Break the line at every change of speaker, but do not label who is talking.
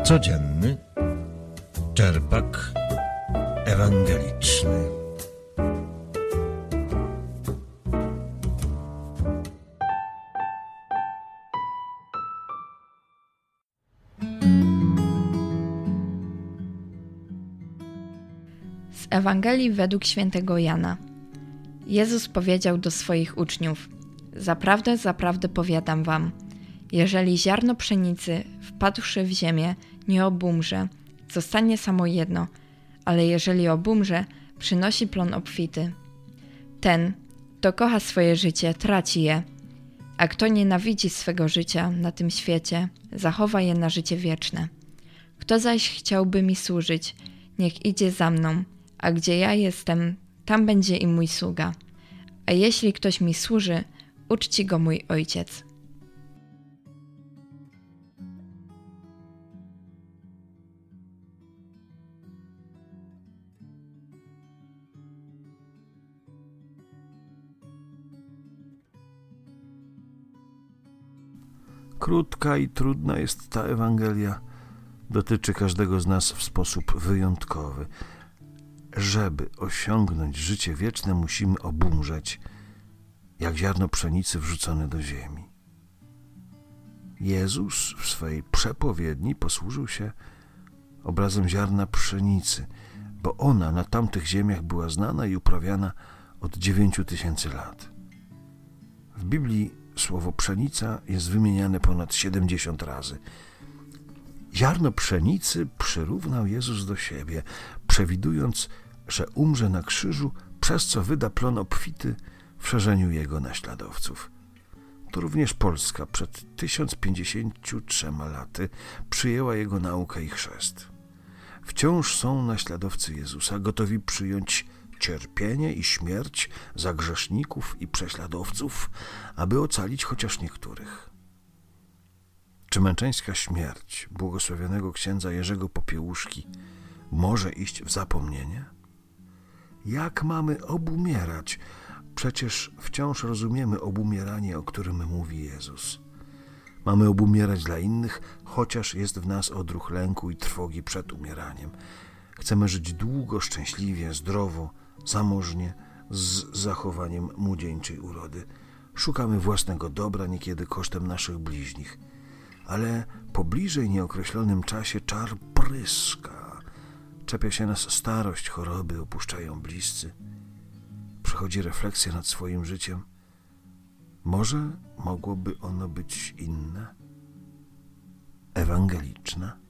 Codzienny czerpak ewangeliczny.
Z Ewangelii według świętego Jana. Jezus powiedział do swoich uczniów: Zaprawdę, zaprawdę powiadam wam, jeżeli ziarno pszenicy wpadłszy w ziemię nie obumrze, zostanie samo jedno, ale jeżeli obumrze, przynosi plon obfity. Ten, kto kocha swoje życie, traci je, a kto nienawidzi swego życia na tym świecie, zachowa je na życie wieczne. Kto zaś chciałby mi służyć, niech idzie za mną, a gdzie ja jestem, tam będzie i mój sługa. A jeśli ktoś mi służy, uczci go mój Ojciec.
Krótka i trudna jest ta Ewangelia. Dotyczy każdego z nas w sposób wyjątkowy. Żeby osiągnąć życie wieczne, musimy obumrzeć, jak ziarno pszenicy wrzucone do ziemi. Jezus w swej przepowiedni posłużył się obrazem ziarna pszenicy, bo ona na tamtych ziemiach była znana i uprawiana od 9000 lat. W Biblii słowo pszenica jest wymieniane ponad 70 razy. Ziarno pszenicy przyrównał Jezus do siebie, przewidując, że umrze na krzyżu, przez co wyda plon obfity w szerzeniu Jego naśladowców. To również Polska przed 1053 laty przyjęła Jego naukę i chrzest. Wciąż są naśladowcy Jezusa, gotowi przyjąć cierpienie i śmierć za grzeszników i prześladowców, aby ocalić chociaż niektórych. Czy męczeńska śmierć błogosławionego księdza Jerzego Popiełuszki może iść w zapomnienie? Jak mamy obumierać? Przecież wciąż rozumiemy obumieranie, o którym mówi Jezus. Mamy obumierać dla innych, chociaż jest w nas odruch lęku i trwogi przed umieraniem. Chcemy żyć długo, szczęśliwie, zdrowo, zamożnie, z zachowaniem młodzieńczej urody. Szukamy własnego dobra, niekiedy kosztem naszych bliźnich. Ale po bliżej nieokreślonym czasie czar pryska. Czepia się nas starość, choroby, opuszczają bliscy. Przychodzi refleksja nad swoim życiem. Może mogłoby ono być inne? Ewangeliczne?